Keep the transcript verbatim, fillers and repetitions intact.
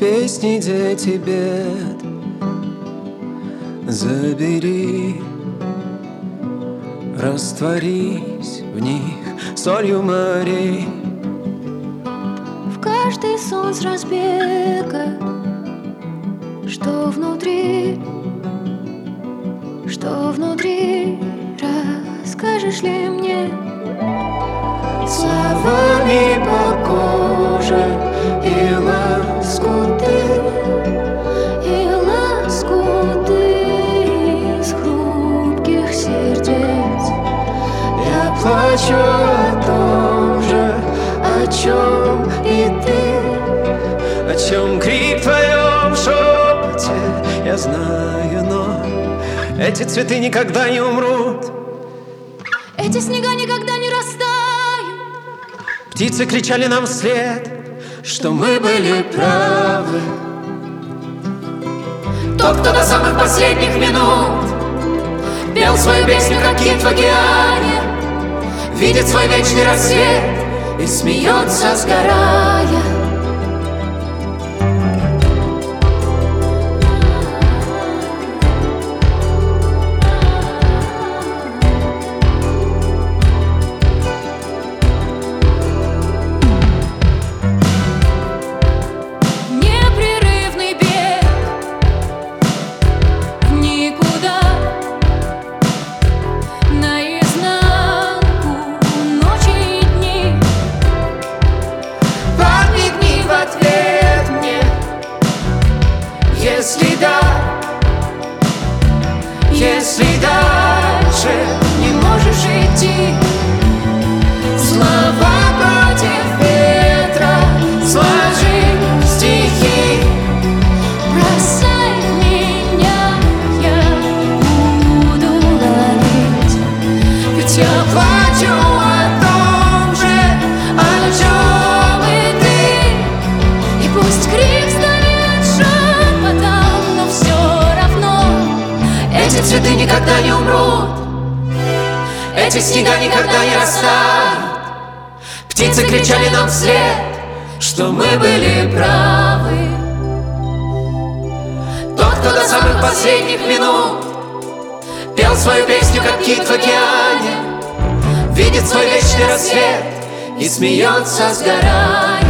песни дети бед. Забери, растворись в них солью морей. В каждый сон с разбега, что внутри, что внутри, расскажешь ли мне? Словами по коже и лоскуты, и лоскуты из хрупких сердец. я плачу о том же, о чем и ты, о чем крик в твоем шепоте. Я знаю, но эти цветы никогда не умрут, эти снега никогда не растают. Птицы кричали нам вслед, что мы были правы. Тот, кто до самых последних минут пел свою песню, как кит в океане, видит свой вечный рассвет и смеется, сгорая. Если да, если дальше не можешь идти, слова против ветра, сложи стихи. бросай меня, я буду ловить. Ведь я плачу о том же, о чем и ты. И пусть крик станет шепотом, но все равно Эти цветы никогда не умрут, эти снега никогда не растают. Птицы кричали нам вслед, что мы были правы. Тот, кто до самых последних минут пел свою песню, как кит в океане, видит свой вечный рассвет и смеется, сгорая.